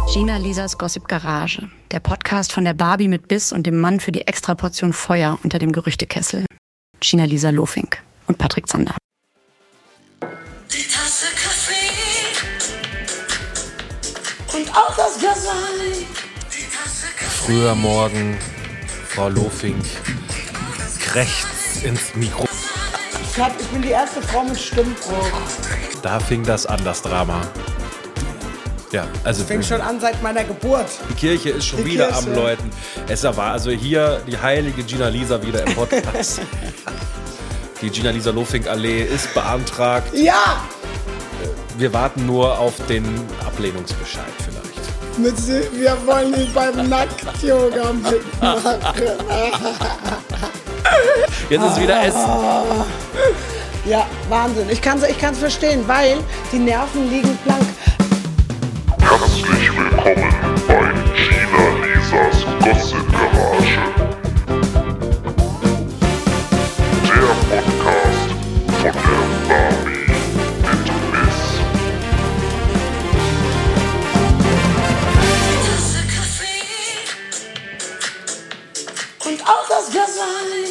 Gina Lisas Gossip Garage, der Podcast von der Barbie mit Biss und dem Mann für die Extraportion Feuer unter dem Gerüchtekessel. Gina Lisa Lofink und Patrick Zander. Die Tasse Kaffee und auch das Gazali. Früher Morgen, Frau Lofink, rechts ins Mikro. Ich bin die erste Frau mit Stimmbruch. Da fing das an, das Drama. Ja, also Fängt schon an seit meiner Geburt. die Kirche ist schon Die wieder Kirche. am Läuten. Es war also hier die heilige Gina Lisa wieder im Podcast. Die Gina Lisa Lofink Allee ist beantragt. Ja! Wir warten nur auf den Ablehnungsbescheid vielleicht. Mit Silvia wollen die beim Nackt-Yoga mitmachen. Jetzt ist wieder Essen. Ja, Wahnsinn. Ich kann's verstehen, weil die Nerven liegen blank. Herzlich willkommen bei Gina Lisas Gossip Garage. Der Podcast von der Barbie mit Biss. Tasse Kaffee und auch das Gazali.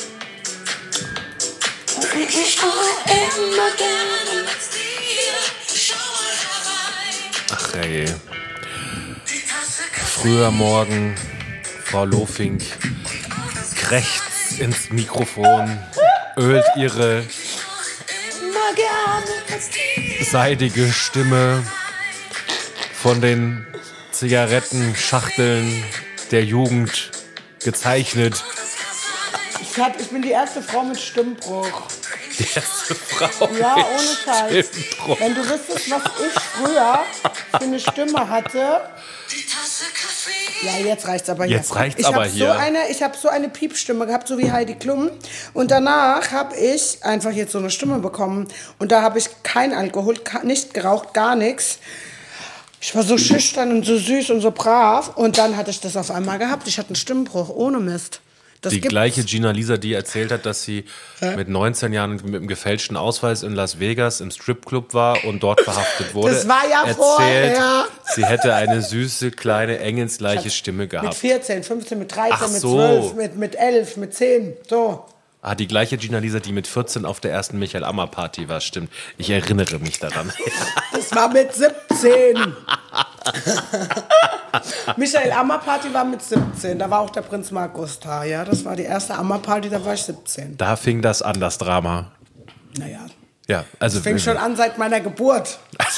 Und ich auch immer gerne mit dir. Schau mal herein. Ach ey. Die Tasse Kaffee. Früher Morgen, Frau Lofink, rechts ins Mikrofon, ölt ihre Immer gerne mit dir. seidige Stimme von den Zigarettenschachteln der Jugend gezeichnet. Ich bin die erste Frau mit Stimmbruch. Die erste Frau Ja, mit ohne Scheiß. Stimmbruch. Wenn du wüsstest, was ich früher für eine Stimme hatte. Die Tasse Kaffee. Ja, jetzt reicht's aber hier. Jetzt reicht's aber hier. Ich habe so eine Piepstimme gehabt, so wie Heidi Klum. Und danach habe ich einfach jetzt so eine Stimme bekommen. Und da habe ich kein Alkohol, nicht geraucht, gar nichts. Ich war so schüchtern und so süß und so brav. Und dann hatte ich das auf einmal gehabt. Ich hatte einen Stimmbruch, ohne Mist. Das Die gibt's. gleiche Gina Lisa, die erzählt hat, dass sie mit 19 Jahren mit einem gefälschten Ausweis in Las Vegas im Stripclub war und dort verhaftet wurde. Das war ja erzählt, vorher. Sie hätte eine süße, kleine, engelsgleiche Stimme Mit gehabt. 14, 15, mit 13, Ach mit so. 12, mit 11, mit 10. So. Ah, die gleiche Gina Lisa, die mit 14 auf der ersten Michael Ammer Party war, stimmt. Ich erinnere mich daran. Das war mit 17. Michael Ammer Party war mit 17. Da war auch der Prinz Markus da. Ja, das war die erste Ammer Party, da war ich 17. Da fing das an, das Drama. Naja, Ja, also fängt schon an seit meiner Geburt.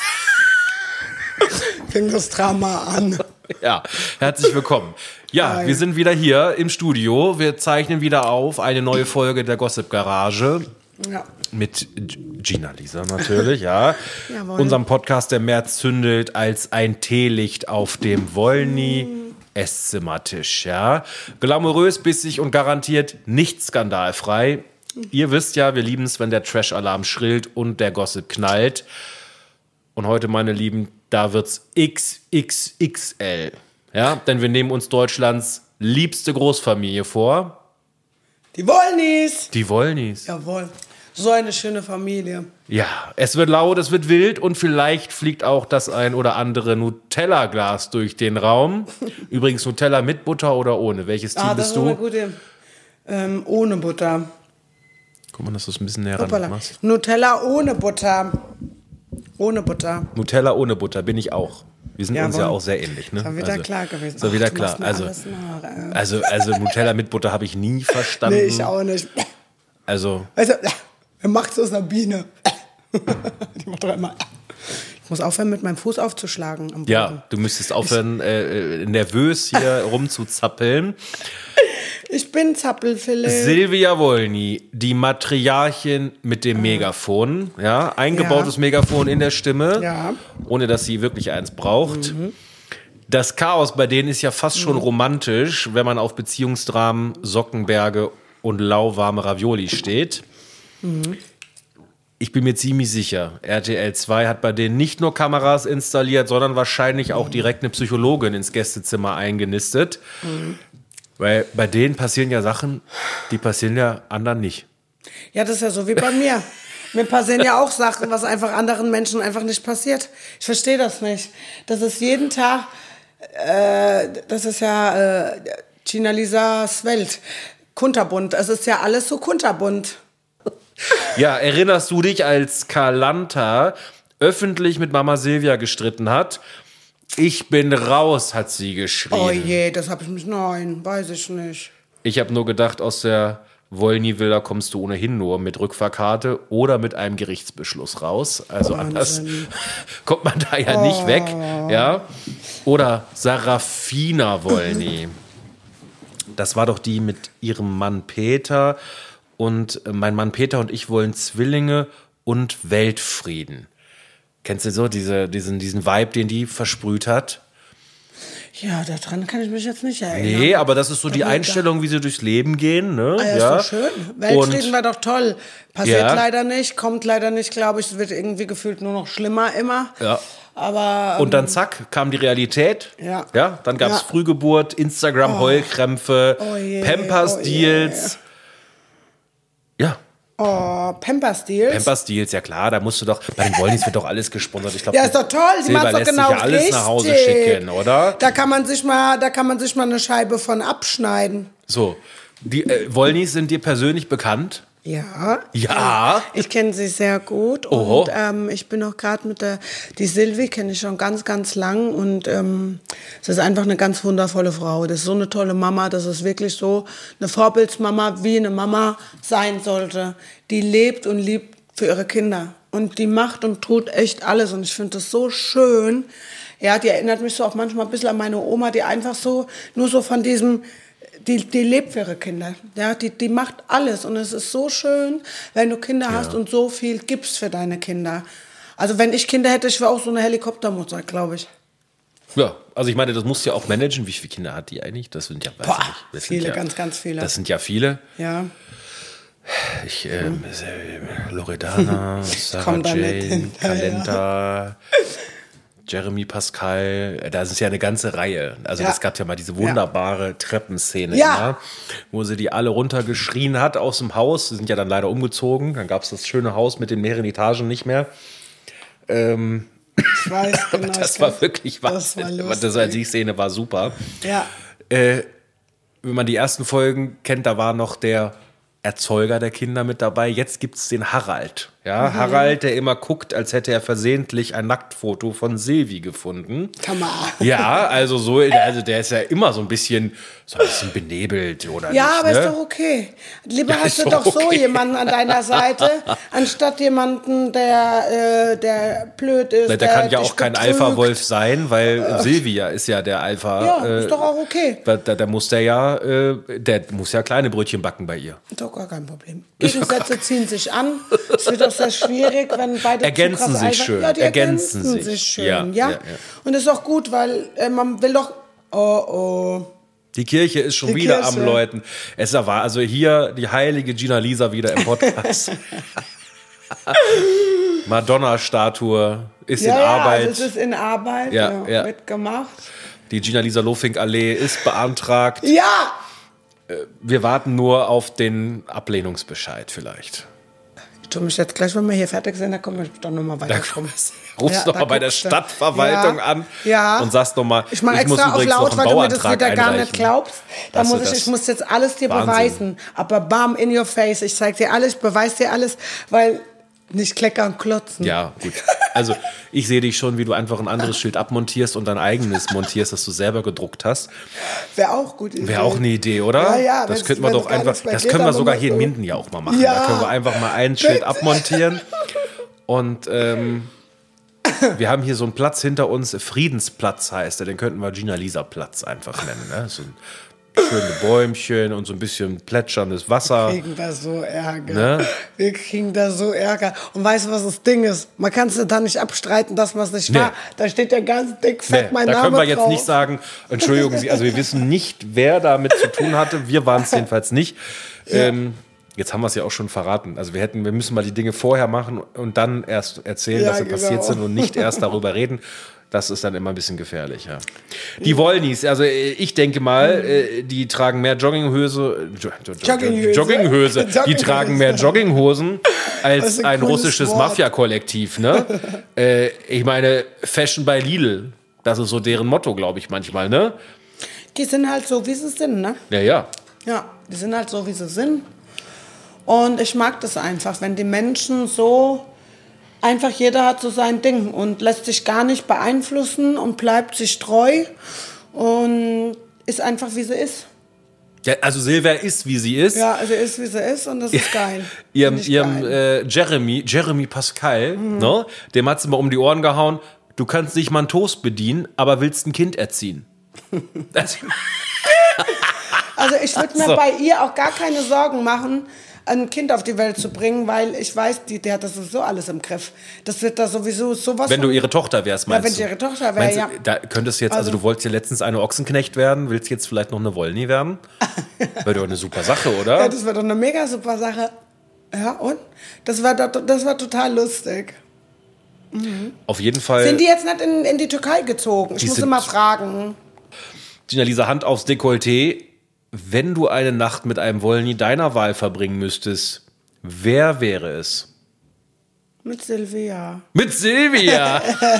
Fing das Drama an. Ja, herzlich willkommen. Ja, Hi. wir sind wieder hier im Studio. Wir zeichnen wieder auf eine neue Folge der Gossip Garage. Ja. Mit Gina Lisa natürlich, ja. Jawohl. Unserem Podcast, der mehr zündelt als ein Teelicht auf dem Wollny Esszimmertisch, ja. Glamourös, bissig und garantiert nicht skandalfrei. Ihr wisst ja, wir lieben es, wenn der Trash-Alarm schrillt und der Gossip knallt. Und heute, meine Lieben, da wird's XXXL. Ja, denn wir nehmen uns Deutschlands liebste Großfamilie vor. Die Wollnys. Die Wollnys. Jawohl. So eine schöne Familie. Ja, es wird laut, es wird wild und vielleicht fliegt auch das ein oder andere Nutella-Glas durch den Raum. Übrigens Nutella mit Butter oder ohne? Welches Team Das bist ist eine du? gute. Ohne Butter. Guck mal, dass du es ein bisschen näher ran Hoppala. machst. Nutella ohne Butter. Ohne Butter. Nutella ohne Butter bin ich auch. Wir sind uns ja Jawohl. auch sehr ähnlich, ne? Ist ja wieder klar gewesen. Ist ja wieder Ach, du klar. machst mir alles nach, Also Nutella mit Butter habe ich nie verstanden. Nee, ich auch nicht. Also Also, wer macht es aus einer Biene? Die macht doch immer. Ich muss aufhören, mit meinem Fuß aufzuschlagen am Boden. ja, du müsstest aufhören, nervös hier rumzuzappeln. Ich bin Zappelphilipp. Silvia Wollny, die Matriarchin mit dem Megafon, ja, eingebautes Ja. Megafon in der Stimme, Ja. ohne dass sie wirklich eins braucht. Das Chaos bei denen ist ja fast schon romantisch, wenn man auf Beziehungsdramen, Sockenberge und lauwarme Ravioli steht. Ich bin mir ziemlich sicher, RTL 2 hat bei denen nicht nur Kameras installiert, sondern wahrscheinlich auch direkt eine Psychologin ins Gästezimmer eingenistet. Weil bei denen passieren ja Sachen, die passieren ja anderen nicht. Ja, das ist ja so wie bei mir. Mir passieren ja auch Sachen, was einfach anderen Menschen einfach nicht passiert. Ich verstehe das nicht. Das ist jeden Tag, das ist ja Gina Lisas Welt. Kunterbunt. Es ist ja alles so kunterbunt. Ja, erinnerst du dich, als Kalanta öffentlich mit Mama Silvia gestritten hat? Ich bin raus, hat sie geschrien. Oh je, das habe ich nicht. Nein, weiß ich nicht. Ich habe nur gedacht, aus der Wollny-Villa kommst du ohnehin nur mit Rückfahrkarte oder mit einem Gerichtsbeschluss raus. Also anders kommt man da ja nicht weg. Ja? Oder Sarafina Wollny. Das war doch die mit ihrem Mann Peter. Und mein Mann Peter und ich wollen Zwillinge und Weltfrieden. Kennst du so diesen Vibe, den die versprüht hat? Ja, daran kann ich mich jetzt nicht erinnern. Nee, aber das ist so die Einstellung, wie sie durchs Leben gehen. Ne? Ah, ja, ist doch schön. Weltfrieden war doch toll. Passiert leider nicht, kommt leider nicht, glaube ich. Es wird irgendwie gefühlt nur noch schlimmer immer. Ja. Aber, und dann zack, kam die Realität. Ja. Ja, dann gab es Frühgeburt, Instagram-Heulkrämpfe, Pampers-Deals. Ja. Oh, Pampers-Deals? Pampers-Deals, ja klar, da musst du doch, bei den Wollnys wird doch alles gesponsert. Ich glaub, ja, ist doch toll, die Silber macht's doch lässt genau sich ja alles richtig. Nach Hause schicken, oder? Da kann man sich mal eine Scheibe von abschneiden. So, die Wollnys sind dir persönlich bekannt? Ja. Ja? Ich kenne sie sehr gut. Oho. Und ich bin auch gerade die Silvi kenne ich schon ganz, ganz lang. Und es ist einfach eine ganz wundervolle Frau. Das ist so eine tolle Mama. Das ist wirklich so eine Vorbildsmama, wie eine Mama sein sollte. Die lebt und liebt für ihre Kinder. Und die macht und tut echt alles. Und ich finde das so schön. Ja, die erinnert mich so auch manchmal ein bisschen an meine Oma, die einfach so, nur so von diesem... Die lebt für ihre Kinder. Ja, die macht alles. Und es ist so schön, wenn du Kinder hast und so viel gibst für deine Kinder. Also wenn ich Kinder hätte, ich wäre auch so eine Helikoptermutter, glaube ich. Ja, also ich meine, das musst du ja auch managen. Wie viele Kinder hat die eigentlich? Das sind ja, weiß ich nicht. Das viele, sind ja, ganz, ganz viele. Das sind ja viele. Ja. Loredana, Sarah Jane, Kalenta... Jeremy Pascal, da ist ja eine ganze Reihe. Also es gab ja mal diese wunderbare Treppenszene, immer, wo sie die alle runtergeschrien hat aus dem Haus. Sie sind ja dann leider umgezogen. Dann gab es das schöne Haus mit den mehreren Etagen nicht mehr. Ich weiß genau. Das war wirklich Wahnsinn. Die Szene war super. Ja. Wenn man die ersten Folgen kennt, da war noch der Erzeuger der Kinder mit dabei. Jetzt gibt's den Harald. Ja, Harald, der immer guckt, als hätte er versehentlich ein Nacktfoto von Silvi gefunden. Ja, also der ist ja immer so ein bisschen benebelt, oder ja, nicht? Aber ist doch okay. Lieber hast du doch so jemanden an deiner Seite, anstatt jemanden, der blöd ist. Der kann ja auch kein Alpha-Wolf sein, weil Silvia ist ja der Alpha. Ja, ist doch auch okay. Der muss ja kleine Brötchen backen bei ihr. Ist doch gar kein Problem. Gegensätze ziehen sich an. Es wird auch sehr schwierig, wenn beide ergänzen sich schön. Ja, die ergänzen sich schön. Ja. Und das ist auch gut, weil man will doch... Die Kirche ist schon wieder am Läuten. Es war also hier die heilige Gina Lisa wieder im Podcast. Madonna-Statue ist in Arbeit. Es ist in Arbeit. Wird gemacht. Die Gina Lisa Lofink-Allee ist beantragt. Ja! Wir warten nur auf den Ablehnungsbescheid vielleicht. Ich tue mich jetzt gleich, wenn wir hier fertig sind, dann kommen wir doch nochmal weiter. Rufst du nochmal bei der Stadtverwaltung an und sagst nochmal, ich mache extra auf laut, weil du mir das wieder gar nicht glaubst. Ich muss jetzt alles dir beweisen. Aber bam, in your face. Ich zeig dir alles, beweis dir alles, weil nicht kleckern, klotzen. Ja, gut. Also ich sehe dich schon, wie du einfach ein anderes Schild abmontierst und dein eigenes montierst, das du selber gedruckt hast. Wäre auch gut. Wäre auch eine Idee, oder? Ja, das könnten wir doch einfach. Das können wir sogar hier in Minden ja auch mal machen. Ja. Da können wir einfach mal ein Schild abmontieren. Und wir haben hier so einen Platz hinter uns, Friedensplatz heißt der. Den könnten wir Gina Lisa Platz einfach nennen. Ne? So ein schöne Bäumchen und so ein bisschen plätscherndes Wasser. Wir kriegen da so Ärger. Ne? Wir kriegen da so Ärger. Und weißt du, was das Ding ist? Man kann es da nicht abstreiten, dass man es nicht war. Da steht ja ganz dick fett mein Name drauf. Da können wir jetzt nicht sagen, Entschuldigung Sie, also wir wissen nicht, wer damit zu tun hatte. Wir waren es jedenfalls nicht. Ja. Jetzt haben wir es ja auch schon verraten. Also wir müssen mal die Dinge vorher machen und dann erst erzählen, dass sie passiert sind und nicht erst darüber reden. Das ist dann immer ein bisschen gefährlich, ja. Die Wollnies, also ich denke mal, die tragen mehr Jogginghose. Die tragen mehr Jogginghosen als ein russisches Mafia-Kollektiv, ne? Ich meine, Fashion by Lidl, das ist so deren Motto, glaube ich, manchmal, ne? Die sind halt so, wie sie sind, ne? Ja. Ja, die sind halt so, wie sie sind. Und ich mag das einfach, wenn die Menschen so, einfach jeder hat so sein Ding und lässt sich gar nicht beeinflussen und bleibt sich treu und ist einfach, wie sie ist. Ja, also Silvia ist, wie sie ist. Ja, sie ist, wie sie ist und das ist geil. Ihrem Jeremy Pascal, ne, dem hat sie mal um die Ohren gehauen, du kannst nicht mal einen Toast bedienen, aber willst ein Kind erziehen. Also ich würde mir bei ihr auch gar keine Sorgen machen, ein Kind auf die Welt zu bringen, weil ich weiß, die hat das sowieso alles im Griff. Das wird da sowieso sowas. Wenn du ihre Tochter wärst, meinst du? Ja, wenn ich ihre Tochter wäre, ja. Da könntest du jetzt, also du wolltest ja letztens eine Ochsenknecht werden, willst jetzt vielleicht noch eine Wollny werden? Wäre doch eine super Sache, oder? Ja, das wäre doch eine mega super Sache. Ja, und? Das war total lustig. Auf jeden Fall. Sind die jetzt nicht in die Türkei gezogen? Ich muss immer fragen. Gina-Lisa, Hand aufs Dekolleté. Wenn du eine Nacht mit einem Wollny deiner Wahl verbringen müsstest, wer wäre es? Mit Silvia. Mit Silvia!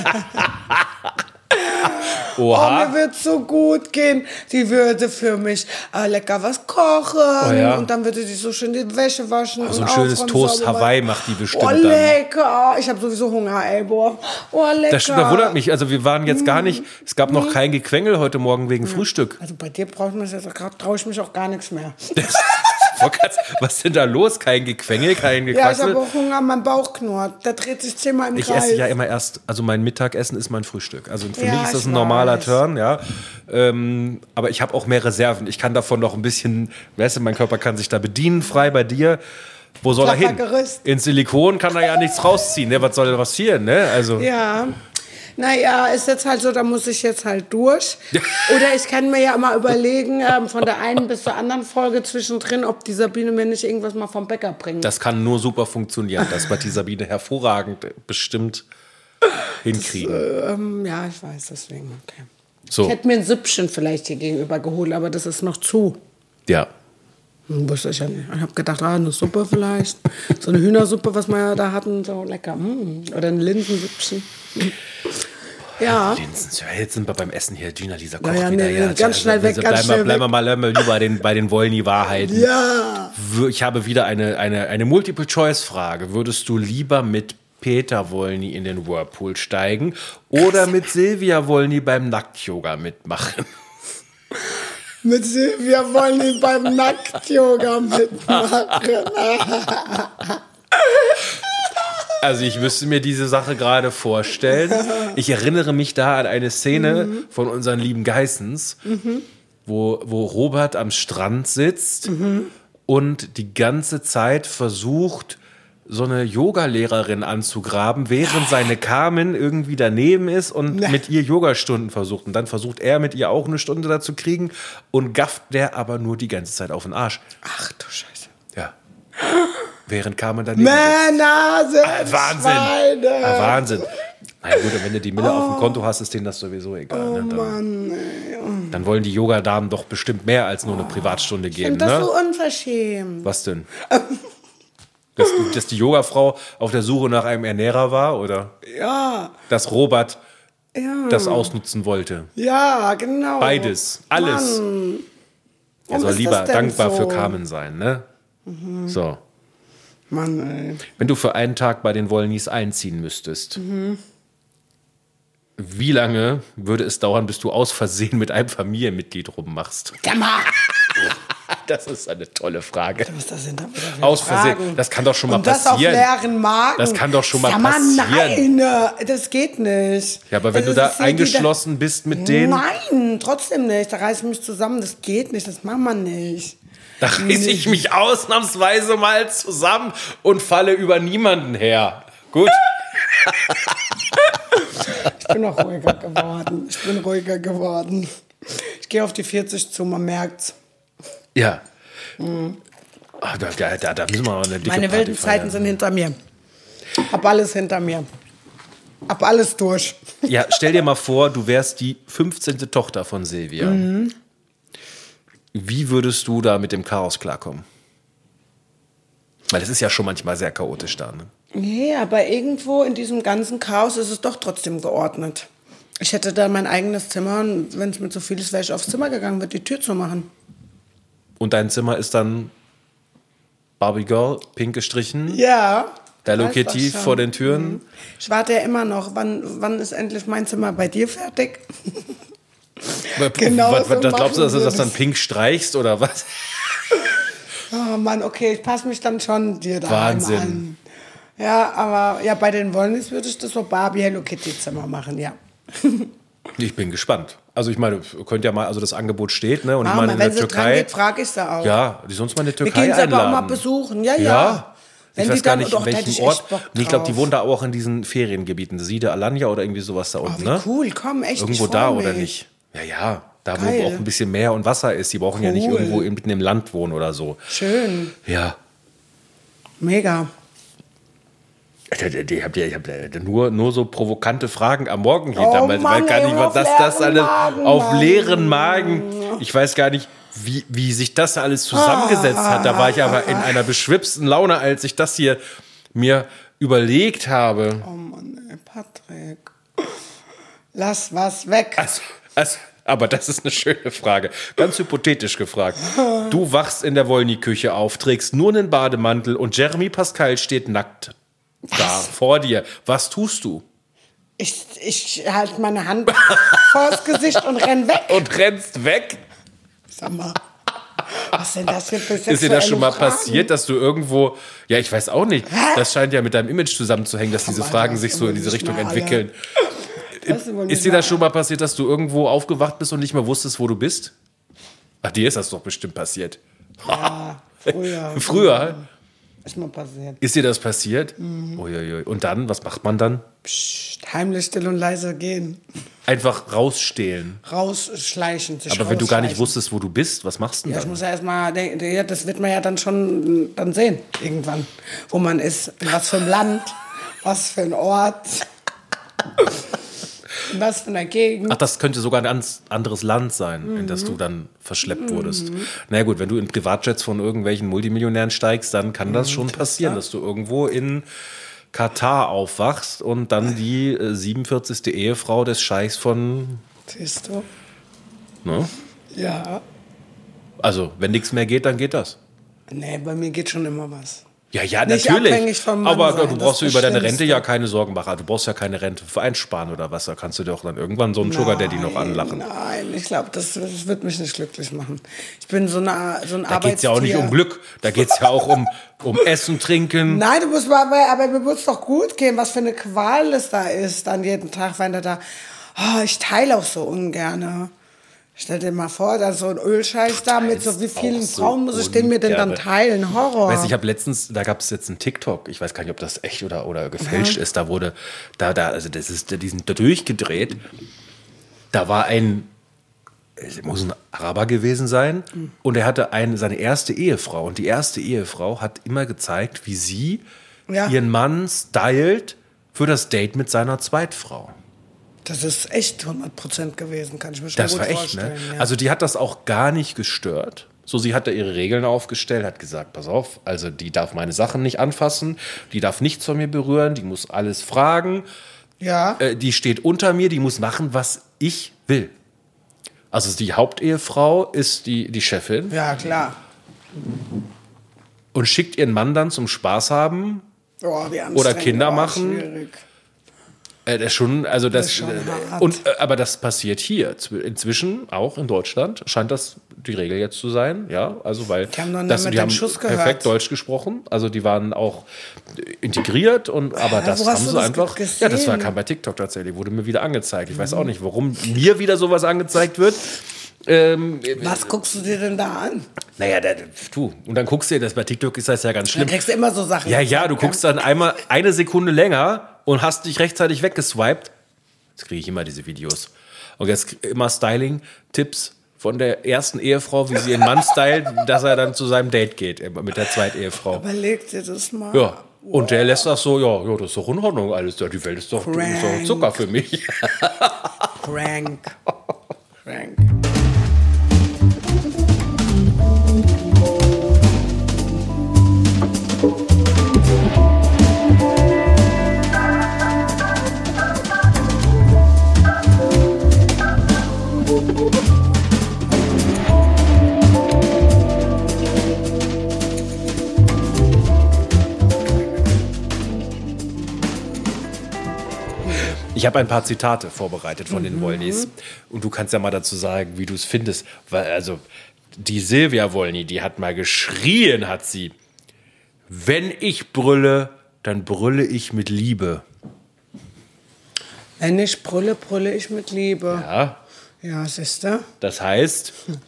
Oha. Oh, mir wird so gut gehen. Sie würde für mich lecker was kochen und dann würde sie so schön die Wäsche waschen. So ein schönes Toast Hawaii macht die bestimmt dann. Oh, lecker. Ich habe sowieso Hunger, ey, boah. Oh, lecker. Das wundert mich. Also wir waren jetzt gar nicht, es gab noch kein Gequengel heute Morgen wegen Frühstück. Also bei dir traue ich mich auch gar nichts mehr. Was ist denn da los? Kein Gequengel, kein Gequassel? Ja, ich habe auch Hunger, mein Bauch knurrt. Der dreht sich 10-mal im Kreis. Ich esse ja immer erst, also mein Mittagessen ist mein Frühstück. Also für mich ist das ein normaler Turn, ja. Aber ich habe auch mehr Reserven. Ich kann davon noch ein bisschen, weißt du, mein Körper kann sich da bedienen, frei bei dir. Wo soll er hin? In Silikon kann er ja nichts rausziehen. Ne? Was soll da passieren? Ne? Also. Ja. Naja, ist jetzt halt so, da muss ich jetzt halt durch. Oder ich kann mir ja mal überlegen, von der einen bis zur anderen Folge zwischendrin, ob die Sabine mir nicht irgendwas mal vom Bäcker bringt. Das kann nur super funktionieren. Das wird die Sabine hervorragend bestimmt hinkriegen. Ja, ich weiß, deswegen, okay. So. Ich hätte mir ein Süppchen vielleicht hier gegenüber geholt, aber das ist noch zu. Ja. Wusste ich ja nicht. Ich habe gedacht, eine Suppe vielleicht. So eine Hühnersuppe, was wir ja da hatten, so lecker. Oder ein Linsensüppchen. Ja. Jetzt sind wir beim Essen hier. Gina-Lisa kocht ja, wieder. Ja, ganz schnell weg, Bleiben wir mal lieber bei den Wollny-Wahrheiten. Ja. Ich habe wieder eine Multiple-Choice-Frage. Würdest du lieber mit Peter Wollny in den Whirlpool steigen oder mit Silvia Wollny beim Nackt-Yoga mitmachen? Mit Silvia Wollny beim Nackt-Yoga mitmachen. Also ich müsste mir diese Sache gerade vorstellen. Ich erinnere mich da an eine Szene von unseren lieben Geissens, wo Robert am Strand sitzt und die ganze Zeit versucht, so eine Yogalehrerin anzugraben, während seine Carmen irgendwie daneben ist und mit ihr Yogastunden versucht. Und dann versucht er mit ihr auch eine Stunde dazu kriegen und gafft der aber nur die ganze Zeit auf den Arsch. Ach du Scheiße. Ja. Während Carmen daneben sitzt. Wahnsinn. Wahnsinn. Na ja, gut, und wenn du die Mille auf dem Konto hast, ist denen das sowieso egal. Ne? Dann wollen die Yogadamen doch bestimmt mehr als nur eine Privatstunde geben. Ich finde das so unverschämt. Was denn? Dass die Yogafrau auf der Suche nach einem Ernährer war, oder? Ja. Dass Robert das ausnutzen wollte. Ja, genau. Beides. Alles. Mann. Er soll lieber dankbar für Carmen sein, ne? So. Mann, ey. Wenn du für einen Tag bei den Wollnys einziehen müsstest, wie lange würde es dauern, bis du aus Versehen mit einem Familienmitglied rummachst? Das ist eine tolle Frage. Was ist das denn da wieder für aus Versehen. Fragen? Das kann doch schon mal Und das passieren. Auf leeren Magen. Das kann doch schon mal passieren. Nein, das geht nicht. Ja, aber wenn du da eingeschlossen bist mit denen. Nein, trotzdem nicht. Da reiß ich mich zusammen. Das geht nicht. Das machen wir nicht. Da reiße ich mich ausnahmsweise mal zusammen und falle über niemanden her. Gut. Ich bin noch ruhiger geworden. Ich gehe auf die 40 zu, man merkt's. Ja. Ach, da müssen wir noch eine dicke Meine Party wilden feiern. Zeiten sind hinter mir. Hab alles hinter mir. Ab alles durch. Ja, stell dir mal vor, du wärst die 15. Tochter von Silvia. Wie würdest du da mit dem Chaos klarkommen? Weil es ist ja schon manchmal sehr chaotisch da, ne? Nee, aber irgendwo in diesem ganzen Chaos ist es doch trotzdem geordnet. Ich hätte da mein eigenes Zimmer und wenn es mir zu viel ist, wäre ich aufs Zimmer gegangen, würde die Tür zumachen. Und dein Zimmer ist dann Barbie Girl, pink gestrichen, Ja. Hello weiß Kitty das schon. vor den Türen. Ich warte ja immer noch, wann ist endlich mein Zimmer bei dir fertig? Genau was, so glaubst du, dass du machen das wir dann das. pink streichst oder was? Oh Mann, okay, ich passe mich dann schon dir da Wahnsinn. an. Ja, aber ja, bei den Wollnis würde ich das so Barbie Hello Kitty Zimmer machen, ja. Ich bin gespannt. Also ich meine, könnt ja mal, also das Angebot steht, ne? Und ich Mama, meine in wenn der sie dran Türkei. geht, frage ich sie auch. Ja, die sonst mal in der Wir Türkei gehen sie aber auch einladen. mal besuchen, ja. Ja. Wenn Ich die weiß gar dann- nicht, doch, in da hätte welchem ich echt Ort. Bock Nee, ich glaube, die drauf. wohnen da auch in diesen Feriengebieten. Siede Alanya oder irgendwie sowas da unten, Wie ne? cool, komm, echt. Irgendwo ich da freu oder mich. nicht? Ja. Da, Geil. wo auch ein bisschen Meer und Wasser ist. Die brauchen ja nicht Cool. irgendwo mitten im Land wohnen oder so. Schön, Ja. mega. Ich hab nur so provokante Fragen am Morgen hier. Oh damals. Ich weiß Mann, gar ey, nicht, auf was das leeren alles Magen, auf Mann. leeren Magen. Ich weiß gar nicht, wie sich das alles zusammengesetzt hat. Da war ich aber in einer beschwipsten Laune, als ich das hier mir überlegt habe. Oh Mann, ey, Patrick. Lass was weg. Aber das ist eine schöne Frage. Ganz hypothetisch gefragt. Du wachst in der Wollny-Küche auf, trägst nur einen Bademantel und Jeremy Pascal steht nackt da vor dir. Was tust du? Ich halte meine Hand vors Gesicht und renn weg. Und rennst weg? Sag mal, was denn das hier für Ist dir das schon mal sexuelle passiert, dass du irgendwo, ja, ich weiß auch nicht, das scheint ja mit deinem Image zusammenzuhängen, dass diese Alter, Fragen das sich so in diese ist Richtung mal, entwickeln. Das wohl Ist nicht dir das wahr. schon mal passiert, dass du irgendwo aufgewacht bist und nicht mehr wusstest, wo du bist? Ach, dir ist das doch bestimmt passiert. Ja, früher. Früher? Ist mal passiert. Ist dir das passiert? Mhm. Uiuiui. Und dann, was macht man dann? Psst, heimlich, still und leise gehen. Einfach rausstehlen. Rausschleichen. Sich Aber wenn du gar nicht rausschleichen. wusstest, wo du bist, was machst du Ja, denn ich dann? muss ja erstmal denken, ja, das wird man ja dann schon dann sehen, irgendwann, wo man ist, in was für ein Land, was für ein Ort, in was für einer Gegend. Ach, das könnte sogar ein ganz anderes Land sein, in das du dann verschleppt wurdest. Na ja, gut, wenn du in Privatjets von irgendwelchen Multimillionären steigst, dann kann das schon passieren, dass du irgendwo in Katar aufwachst und dann die 47. Ehefrau des Scheichs von, Siehst du? ne? Ja. Also, wenn nichts mehr geht, dann geht das. Nee, bei mir geht schon immer was. Ja, Nicht natürlich. abhängig vom Mann Aber sein, du das brauchst ist über das deine Rente Schlimmste. ja keine Sorgen machen. Du brauchst ja keine Rente für Einsparen oder was. Da kannst du dir auch dann irgendwann so einen Sugar Daddy noch anlachen. Nein, ich glaube, das wird mich nicht glücklich machen. Ich bin so ein Da geht es ja auch nicht um Glück. Da geht es ja auch um Essen, Trinken. Nein, du musst mal, aber mir muss doch gut gehen, was für eine Qual es da ist, dann jeden Tag, wenn du da, ich teile auch so ungerne. Stell dir mal vor, da ist so ein Ölscheiß da mit so wie vielen auch so Frauen muss ich den mir denn dann ungerne. teilen? Horror. Weiß ich habe letztens, da gab es jetzt einen TikTok, ich weiß gar nicht, ob das echt oder gefälscht ist, da wurde, also die sind da durchgedreht, da war es muss ein Araber gewesen sein und er hatte seine erste Ehefrau und die erste Ehefrau hat immer gezeigt, wie sie Ja. ihren Mann stylt für das Date mit seiner Zweitfrau. Das ist echt 100% gewesen, kann ich mir schon Das gut war echt, vorstellen. ne? Ja. Also die hat das auch gar nicht gestört. So, sie hat da ihre Regeln aufgestellt, hat gesagt, pass auf, also die darf meine Sachen nicht anfassen, die darf nichts von mir berühren, die muss alles fragen, ja. die steht unter mir, die muss machen, was ich will. Also die Hauptehefrau ist die Chefin Ja, klar. und schickt ihren Mann dann zum Spaß haben. Oh, wie anstrengend. Oder Kinder machen. Schwierig. Das ist schon, also das, ist schon hart. aber das passiert hier. Inzwischen, auch in Deutschland, scheint das die Regel jetzt zu sein. Ja, also weil Die haben noch nicht mit die dem haben Schuss gehört. perfekt Deutsch gesprochen. Also die waren auch integriert aber das wo hast haben du sie das einfach. gesehen? Ja, das kam bei TikTok tatsächlich, wurde mir wieder angezeigt. Ich weiß auch nicht, warum mir wieder sowas angezeigt wird. Was guckst du dir denn da an? Naja, und dann guckst du dir das bei TikTok ist das ja ganz Dann schlimm. kriegst du immer so Sachen. Ja, du guckst dann einmal eine Sekunde länger und hast dich rechtzeitig weggeswiped. Jetzt kriege ich immer diese Videos. Und jetzt immer Styling-Tipps von der ersten Ehefrau, wie sie ihren Mann stylt, dass er dann zu seinem Date geht mit der Zweitehefrau. Überleg dir das mal. Ja. Und der lässt das so, ja, das ist doch in Ordnung alles. Ja, die Welt ist doch Zucker für mich. Crank. Ich habe ein paar Zitate vorbereitet von den Wollnys. Und du kannst ja mal dazu sagen, wie du es findest. Weil, also, die Silvia Wollny, die hat mal geschrien, hat sie. Wenn ich brülle, dann brülle ich mit Liebe. Wenn ich brülle, brülle ich mit Liebe. Ja, Ja, siehste. das heißt,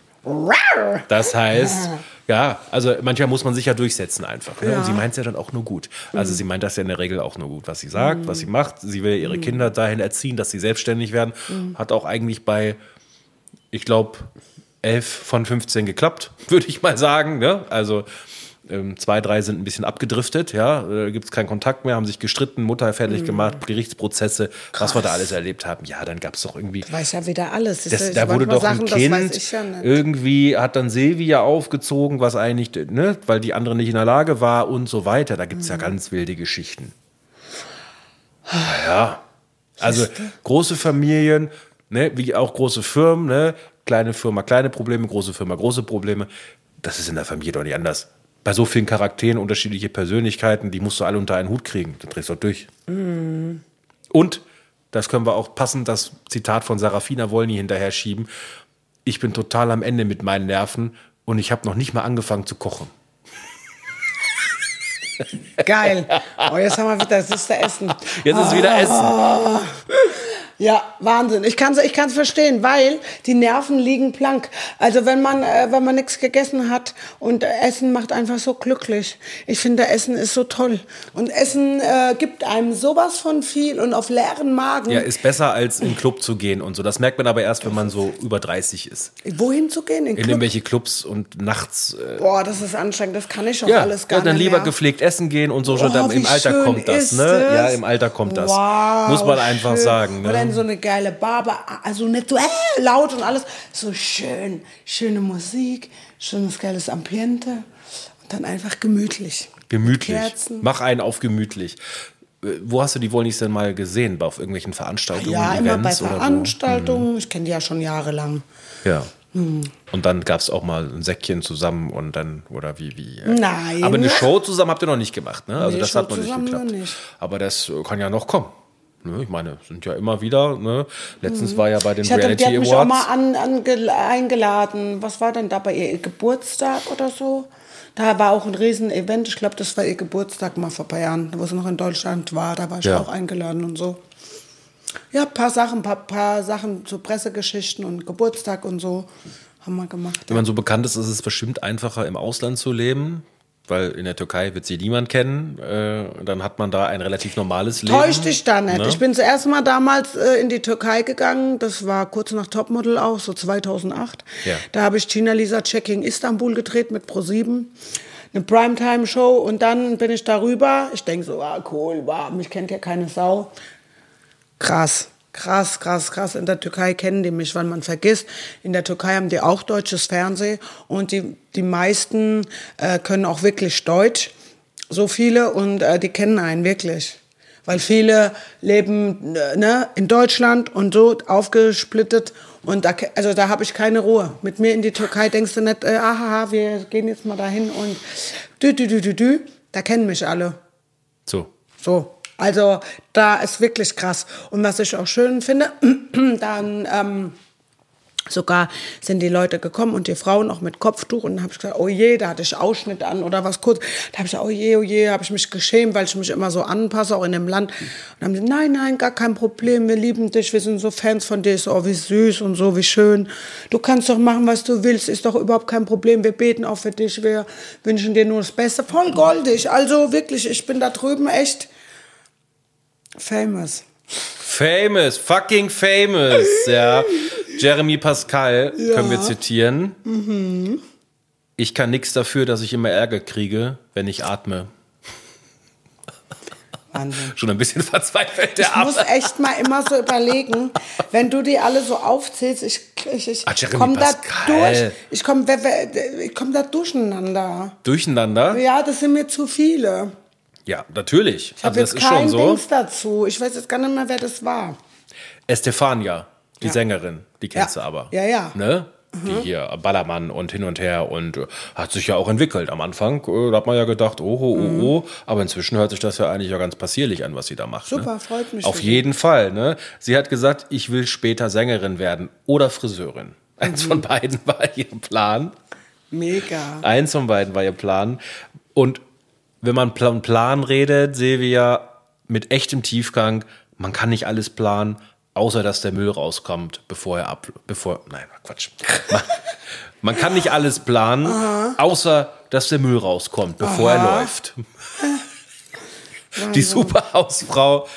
ja, also manchmal muss man sich ja durchsetzen einfach. Ne? Ja. Und sie meint es ja dann auch nur gut. Also sie meint das ja in der Regel auch nur gut, was sie sagt, was sie macht. Sie will ihre Kinder dahin erziehen, dass sie selbstständig werden. Hat auch eigentlich bei, ich glaube, 11 von 15 geklappt, würde ich mal sagen. Ne? Also 2, 3 sind ein bisschen abgedriftet, ja, gibt es keinen Kontakt mehr, haben sich gestritten, Mutter fertig gemacht, Gerichtsprozesse, was wir da alles erlebt haben. Ja, dann gab es doch irgendwie... Ich weiß ja wieder alles. Da wurde doch ein Kind, irgendwie hat dann Silvia aufgezogen, was eigentlich, ne, weil die andere nicht in der Lage war und so weiter. Da gibt es ja ganz wilde Geschichten. Ja, also große Familien, ne, wie auch große Firmen, ne, kleine Firma, kleine Probleme, große Firma, große Probleme. Das ist in der Familie doch nicht anders. Bei so vielen Charakteren, unterschiedliche Persönlichkeiten, die musst du alle unter einen Hut kriegen. Dann drehst du doch durch. Und, das können wir auch passend, das Zitat von Sarafina Wollny hinterher schieben. Ich bin total am Ende mit meinen Nerven und ich habe noch nicht mal angefangen zu kochen. Geil. Oh, jetzt haben wir wieder, das ist der Essen. Jetzt ist wieder Essen. Ja, Wahnsinn. Ich kann's verstehen, weil die Nerven liegen blank. Also wenn man nichts gegessen hat und Essen macht einfach so glücklich. Ich finde, Essen ist so toll. Und Essen gibt einem sowas von viel und auf leeren Magen. Ja, ist besser als in den Club zu gehen und so. Das merkt man aber erst, wenn man so über 30 ist. Wohin zu gehen? In irgendwelche Clubs und nachts. Boah, das ist anstrengend. Das kann ich auch Ja, alles gar ja, dann nicht lieber mehr. gepflegt essen gehen und so. Oh, Schon im wie Alter schön kommt das, ist ne? es? Ja, im Alter kommt das. Wow, Muss man einfach schön. sagen. Ne? Oder in so eine geile Bar, also nicht so laut und alles. So schön, schöne Musik, schönes geiles Ambiente und dann einfach gemütlich. Gemütlich. Kerzen. Mach einen auf gemütlich. Wo hast du die Wollnys denn mal gesehen? Auf irgendwelchen Veranstaltungen, Ja, immer bei Events oder wo? Veranstaltungen. Ich kenne die ja schon jahrelang. Ja. Und dann gab es auch mal ein Säckchen zusammen und dann, oder wie? Nein. Aber eine Show zusammen habt ihr noch nicht gemacht, ne? Also Nee, das Show hat noch nicht zusammen geklappt. noch nicht. Aber das kann ja noch kommen. Ne? Ich meine, sind ja immer wieder, ne? Letztens war ja bei den Die hat Reality mich auch Awards. mal eingeladen. Was war denn da bei ihr Geburtstag oder so? Da war auch ein Riesen-Event. Ich glaube, das war ihr Geburtstag mal vor ein paar Jahren, wo sie noch in Deutschland war. Da war ich Ja. auch eingeladen und so. Ja, ein paar Sachen zu Pressegeschichten und Geburtstag und so haben wir gemacht. Wenn man so bekannt ist, ist es bestimmt einfacher, im Ausland zu leben. Weil in der Türkei wird sie niemand kennen. Dann hat man da ein relativ normales Leben. Täusch dich da nicht. Ne? Ich bin zuerst mal damals in die Türkei gegangen. Das war kurz nach Topmodel auch, so 2008. Ja. Da habe ich Gina Lisa Checking Istanbul gedreht mit Pro7. Eine Primetime-Show. Und dann bin ich darüber. Ich denke so, cool, wow, mich kennt ja keine Sau. Krass. In der Türkei kennen die mich, weil man vergisst, in der Türkei haben die auch deutsches Fernsehen und die meisten können auch wirklich Deutsch, so viele, und die kennen einen wirklich. Weil viele leben in Deutschland und so aufgesplittet und da habe ich keine Ruhe. Mit mir in die Türkei denkst du nicht, wir gehen jetzt mal dahin und da kennen mich alle. So. Also da ist wirklich krass. Und was ich auch schön finde, dann sogar sind die Leute gekommen und die Frauen auch mit Kopftuch. Und dann habe ich gesagt, oh je, da hatte ich Ausschnitt an oder was kurz. Da habe ich gesagt, oh je, habe ich mich geschämt, weil ich mich immer so anpasse, auch in dem Land. Und dann haben sie, nein, gar kein Problem, wir lieben dich, wir sind so Fans von dir. Ich so, oh, wie süß und so, wie schön. Du kannst doch machen, was du willst, ist doch überhaupt kein Problem. Wir beten auch für dich, wir wünschen dir nur das Beste. Voll goldig, also wirklich, ich bin da drüben echt famous, fucking famous, ja. Jeremy Pascal können wir zitieren. Ich kann nichts dafür, dass ich immer Ärger kriege, wenn ich atme. Wahnsinn. Schon ein bisschen verzweifelt, der Ich muss echt mal immer so überlegen, wenn du die alle so aufzählst, ich Jeremy komme da Pascal. ich komm da durcheinander. Durcheinander? Ja, das sind mir zu viele. Ja, natürlich. Ich habe Also jetzt das ist schon kein so. Dings dazu. Ich weiß jetzt gar nicht mehr, wer das war. Estefania, die Ja. Sängerin, die kennst Ja. du aber. Ja, ja. Ne? Die hier, Ballermann und hin und her und hat sich ja auch entwickelt. Am Anfang da hat man ja gedacht, aber inzwischen hört sich das ja eigentlich ja ganz passierlich an, was sie da macht. Super, ne? freut mich Auf für sie. jeden Fall. Ne? Sie hat gesagt, ich will später Sängerin werden oder Friseurin. Eins von beiden war ihr Plan. Mega. Eins von beiden war ihr Plan. Und wenn man Plan redet, Silvia, mit echtem Tiefgang, man kann nicht alles planen, außer dass der Müll rauskommt, Man kann nicht alles planen, außer dass der Müll rauskommt, bevor er läuft. Die Superhausfrau,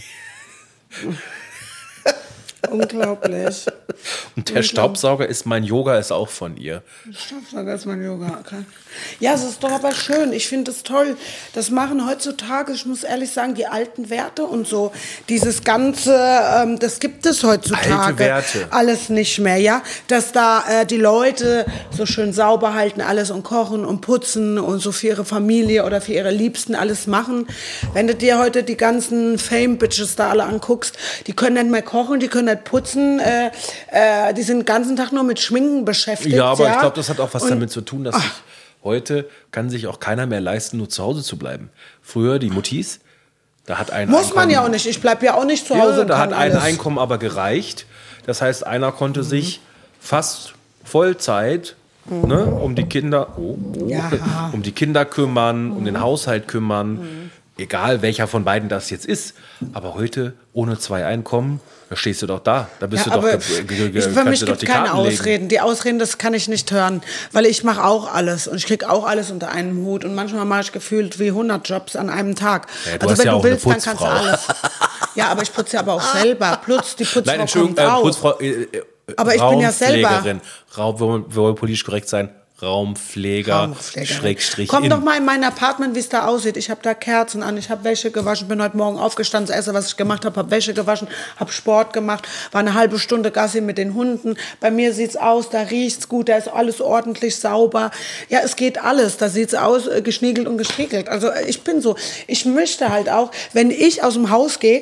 Unglaublich. und der Staubsauger ist mein Yoga, ist auch von ihr. Staubsauger ist mein Yoga. Okay. Ja, es ist doch aber schön. Ich finde es toll. Das machen heutzutage, ich muss ehrlich sagen, die alten Werte und so. Dieses Ganze, das gibt es heutzutage. Alte Werte. Alles nicht mehr, ja. Dass da die Leute so schön sauber halten, alles und kochen und putzen und so für ihre Familie oder für ihre Liebsten alles machen. Wenn du dir heute die ganzen Fame-Bitches da alle anguckst, die können nicht mehr kochen, die können nicht putzen, die sind den ganzen Tag nur mit Schminken beschäftigt. Ja, aber ich glaube, das hat auch was damit zu tun, dass Ah. sich heute kann sich auch keiner mehr leisten, nur zu Hause zu bleiben. Früher die Muttis, da hat ein Muss man ja auch nicht. Ich bleibe ja auch nicht zu Hause. Ja, und da kann hat ein alles. Einkommen aber gereicht. Das heißt, einer konnte sich fast Vollzeit um die Kinder, Ja. um die Kinder kümmern, um den Haushalt kümmern. Egal welcher von beiden das jetzt ist. Aber heute ohne 2 Einkommen, da stehst du doch da. Da bist Ja, du doch, aber für kannst mich du doch gibt die es keine Karten legen. Ausreden. Die Ausreden, das kann ich nicht hören, weil ich mache auch alles und ich kriege auch alles unter einen Hut und manchmal mache ich gefühlt wie 100 Jobs an einem Tag. Ja, du also hast wenn ja du auch eine willst, dann kannst du Putzfrau. alles. Ja, aber ich putze ja aber auch selber. Plus die Putzfrau Nein, Entschuldigung, kommt auch. Putzfrau, Aber ich bin ja selber- Raumpflegerin. Wir wollen politisch korrekt sein. Raumpfleger, Schrägstrich. Komm doch mal in mein Apartment, wie es da aussieht. Ich habe da Kerzen an, ich habe Wäsche gewaschen, bin heute Morgen aufgestanden. Das Erste, was ich gemacht habe, habe Wäsche gewaschen, habe Sport gemacht, war eine halbe Stunde Gassi mit den Hunden. Bei mir sieht's aus, da riecht's gut, da ist alles ordentlich sauber. Ja, es geht alles, da sieht's aus, geschniegelt und gestriegelt. Also ich bin so, ich möchte halt auch, wenn ich aus dem Haus gehe,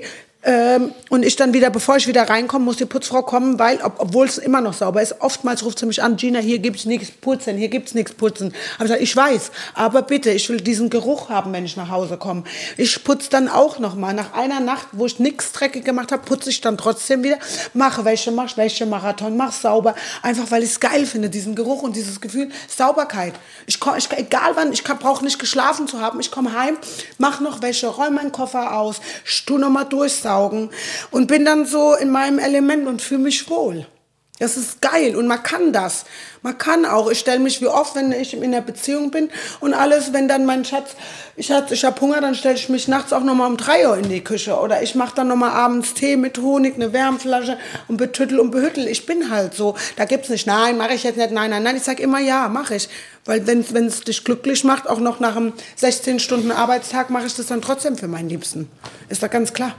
und ich dann wieder, bevor ich wieder reinkomme, muss die Putzfrau kommen, weil, obwohl es immer noch sauber ist, oftmals ruft sie mich an, Gina, hier gibt's nichts putzen, hier gibt's nichts putzen. Hab ich gesagt, ich weiß, aber bitte, ich will diesen Geruch haben, wenn ich nach Hause komme. Ich putze dann auch noch mal. Nach einer Nacht, wo ich nichts dreckig gemacht habe, putze ich dann trotzdem wieder, mache Wäsche, mach Wäschemarathon, mach sauber, einfach weil ich es geil finde, diesen Geruch und dieses Gefühl, Sauberkeit. Egal wann, ich brauche nicht geschlafen zu haben, ich komme heim, mach noch Wäsche, räume meinen Koffer aus, tu noch mal durchsaugen und bin dann so in meinem Element und fühle mich wohl. Das ist geil und man kann das. Man kann auch. Ich stelle mich wie oft, wenn ich in einer Beziehung bin und alles, wenn dann mein Schatz, ich habe Hunger, dann stelle ich mich nachts auch nochmal um 3 Uhr in die Küche oder ich mache dann nochmal abends Tee mit Honig, eine Wärmflasche und betüttel und behüttel. Ich bin halt so. Da gibt's nicht, nein, mache ich jetzt nicht, nein. Ich sage immer ja, mache ich. Weil wenn es dich glücklich macht, auch noch nach einem 16 Stunden Arbeitstag, mache ich das dann trotzdem für meinen Liebsten. Ist doch ganz klar.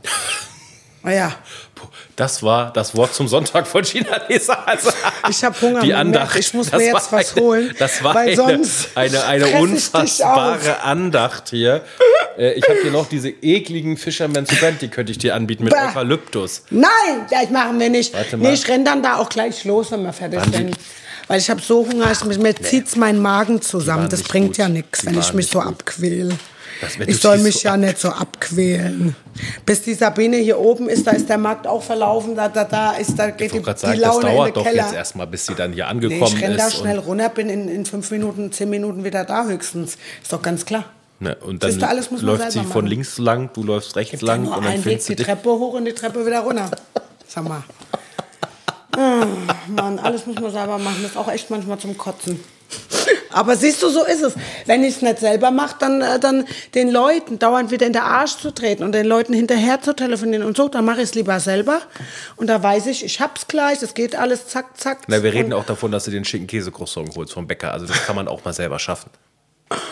Naja. Das war das Wort zum Sonntag von Gina Leser. Also, Ich habe Hunger. die man Andacht. merkt, ich muss Das mir war jetzt was eine- holen. Das war weil sonst eine fress ich dich unfassbare auf. Andacht hier. Ich habe hier noch diese ekligen Fisherman's Friend, die könnte ich dir anbieten mit Bah. Eukalyptus. Nein, das machen wir nicht. Warte mal. Nee, ich renn dann da auch gleich los, wenn wir fertig Waren die- sind. Weil ich habe so Hunger, mir zieht's meinen Magen zusammen. waren Das nicht bringt gut. ja nichts, Die wenn ich waren mich nicht so gut. abquäle. Das wird Ich du soll ziehst mich so ja nicht so abquälen. Bis die Sabine hier oben ist, da ist der Markt auch verlaufen, da geht Ich die wollte gerade sagen, das Laune in den dauert doch Keller. jetzt erstmal, bis sie dann hier Nee, angekommen ich renn da ist. schnell runter, bin in 5 Minuten, 10 Minuten wieder da höchstens. Ist doch ganz klar. Und dann Siehst du, alles muss man läuft sie selber von machen. links lang, du läufst rechts lang Nur und dann einen Weg, findest du die dich. Treppe hoch und die Treppe wieder runter. Sag mal. Ah, Mann, alles muss man selber machen. Das ist auch echt manchmal zum Kotzen. Aber siehst du, so ist es. Wenn ich es nicht selber mache, dann den Leuten dauernd wieder in den Arsch zu treten und den Leuten hinterher zu telefonieren und so, dann mache ich es lieber selber. Und da weiß ich hab's gleich, es geht alles zack, zack. Na, wir reden auch davon, dass du den schicken Käsecroissant holst vom Bäcker. Also das kann man auch mal selber schaffen.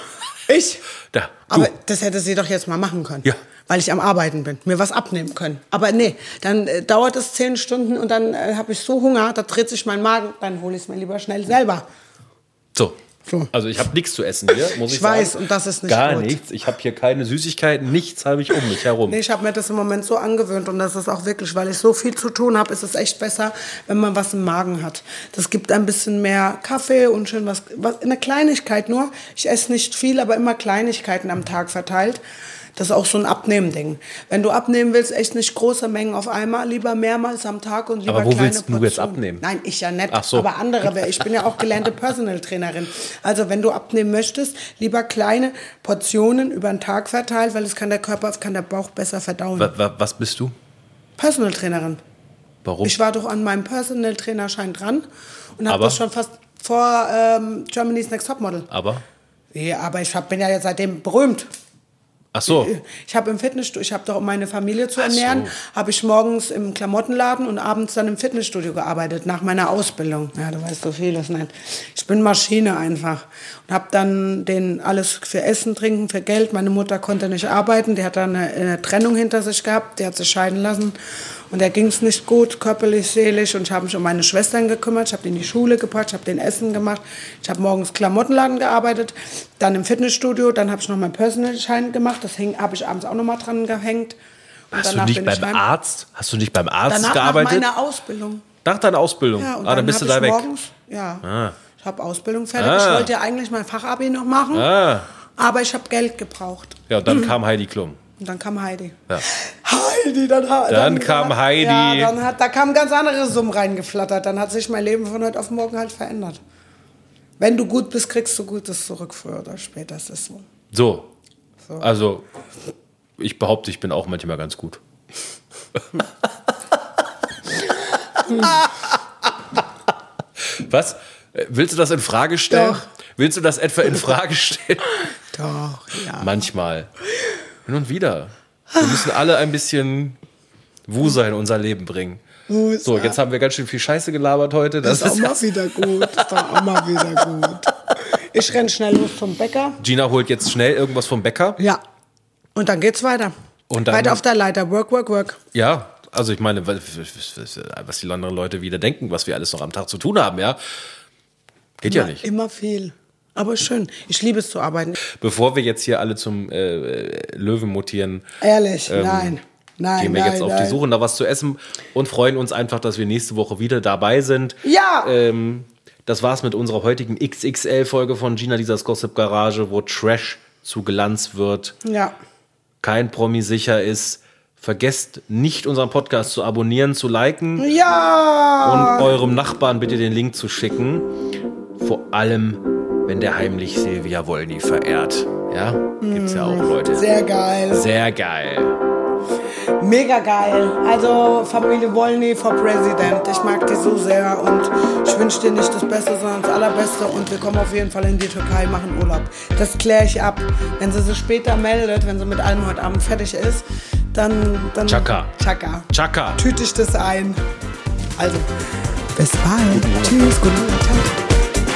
Ich? Da, du. Aber das hätte sie doch jetzt mal machen können. Ja. Weil ich am Arbeiten bin, mir was abnehmen können. Aber nee, dann dauert es 10 Stunden und dann habe ich so Hunger, da dreht sich mein Magen, dann hole ich es mir lieber schnell selber. So. So. Also ich habe nichts zu essen hier, muss ich Ich sagen. weiß, und das ist nicht Gar gut. nichts. Ich habe hier keine Süßigkeiten, nichts habe ich um mich herum. Nee, ich habe mir das im Moment so angewöhnt und das ist auch wirklich, weil ich so viel zu tun habe, ist es echt besser, wenn man was im Magen hat. Das gibt ein bisschen mehr Kaffee und schön was eine Kleinigkeit nur. Ich esse nicht viel, aber immer Kleinigkeiten am Tag verteilt. Das ist auch so ein Abnehmding. Wenn du abnehmen willst, echt nicht große Mengen auf einmal, lieber mehrmals am Tag und lieber Aber wo kleine willst du Portionen. jetzt abnehmen? Nein, ich ja nicht, Ach so. aber andere. Ich bin ja auch gelernte Personal Trainerin. Also wenn du abnehmen möchtest, lieber kleine Portionen über den Tag verteilt, weil es kann der Bauch besser verdauen. Was bist du? Personal Trainerin. Warum? Ich war doch an meinem Personal Trainerschein dran und habe Aber? das schon fast vor Germany's Next Topmodel. Aber? Ja, aber bin ja jetzt seitdem berühmt. Ach so. Ich habe im Fitnessstudio, ich habe doch, um meine Familie zu Ach so. ernähren, habe ich morgens im Klamottenladen und abends dann im Fitnessstudio gearbeitet, nach meiner Ausbildung. Ja, du weißt so vieles nicht. Ich bin Maschine einfach. Und habe dann denen alles für Essen, Trinken, für Geld. Meine Mutter konnte nicht arbeiten, die hat dann eine Trennung hinter sich gehabt, die hat sich scheiden lassen. Und der ging es nicht gut, körperlich, seelisch. Und ich habe mich um meine Schwestern gekümmert. Ich habe die in die Schule gebracht, ich habe denen Essen gemacht. Ich habe morgens Klamottenladen gearbeitet, dann im Fitnessstudio. Dann habe ich noch meinen Personalschein gemacht. Das habe ich abends auch noch mal dran gehängt. Und Hast du danach nicht bin ich beim heim. Arzt? Hast du nicht beim Arzt Danach gearbeitet? nach meiner Ausbildung. Nach deiner Ausbildung? Ja, und Dann bist du hab da ich weg. morgens, ja, Ah. ich habe Ausbildung fertig. Ah. Ich wollte ja eigentlich mein Fachabi noch machen, aber ich habe Geld gebraucht. Ja, und dann kam Heidi Klum. Und dann kam Heidi. Ja. Heidi, Dann kam Heidi. Ja, da kamen ganz andere Summen reingeflattert. Dann hat sich mein Leben von heute auf morgen halt verändert. Wenn du gut bist, kriegst du Gutes zurück, früher oder später. Das ist so. So. Also, ich behaupte, ich bin auch manchmal ganz gut. Was? Willst du das in Frage stellen? Doch. Willst du das etwa in Frage stellen? Doch, ja. Manchmal. Hin und wieder. Wir müssen alle ein bisschen Wusa in unser Leben bringen. Wusa. So, jetzt haben wir ganz schön viel Scheiße gelabert heute. Das ist auch mal wieder gut. Das ist auch mal wieder gut. Ich renne schnell los zum Bäcker. Gina holt jetzt schnell irgendwas vom Bäcker. Ja. Und dann geht's weiter. Und dann, weiter auf der Leiter. Work, work, work. Ja, also ich meine, was die anderen Leute wieder denken, was wir alles noch am Tag zu tun haben, ja. Geht ja nicht. Immer viel. Aber schön. Ich liebe es zu arbeiten. Bevor wir jetzt hier alle zum Löwen mutieren, Ehrlich, nein. Nein, gehen wir nein, jetzt auf nein. die Suche nach was zu essen und freuen uns einfach, dass wir nächste Woche wieder dabei sind. Ja! Das war's mit unserer heutigen XXL-Folge von Gina Lisas Gossip Garage, wo Trash zu Glanz wird. Ja. Kein Promi sicher ist. Vergesst nicht, unseren Podcast zu abonnieren, zu liken. Ja! Und eurem Nachbarn bitte den Link zu schicken. Vor allem, wenn der heimlich Silvia Wollny verehrt. Ja, gibt's ja auch Leute. Sehr geil. Sehr geil. Mega geil. Also Familie Wollny for President. Ich mag die so sehr und ich wünsche dir nicht das Beste, sondern das Allerbeste. Und wir kommen auf jeden Fall in die Türkei, machen Urlaub. Das kläre ich ab. Wenn sie sich später meldet, wenn sie mit allem heute Abend fertig ist, dann Chaka. Chaka. Chaka. Tüte ich das ein. Also, bis bald. Tschüss, guten Tag.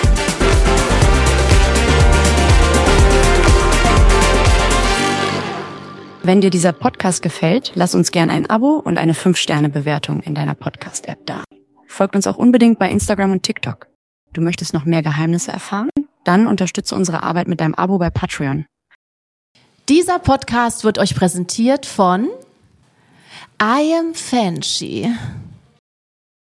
Wenn dir dieser Podcast gefällt, lass uns gern ein Abo und eine 5-Sterne-Bewertung in deiner Podcast-App da. Folgt uns auch unbedingt bei Instagram und TikTok. Du möchtest noch mehr Geheimnisse erfahren? Dann unterstütze unsere Arbeit mit deinem Abo bei Patreon. Dieser Podcast wird euch präsentiert von I Am Fancy.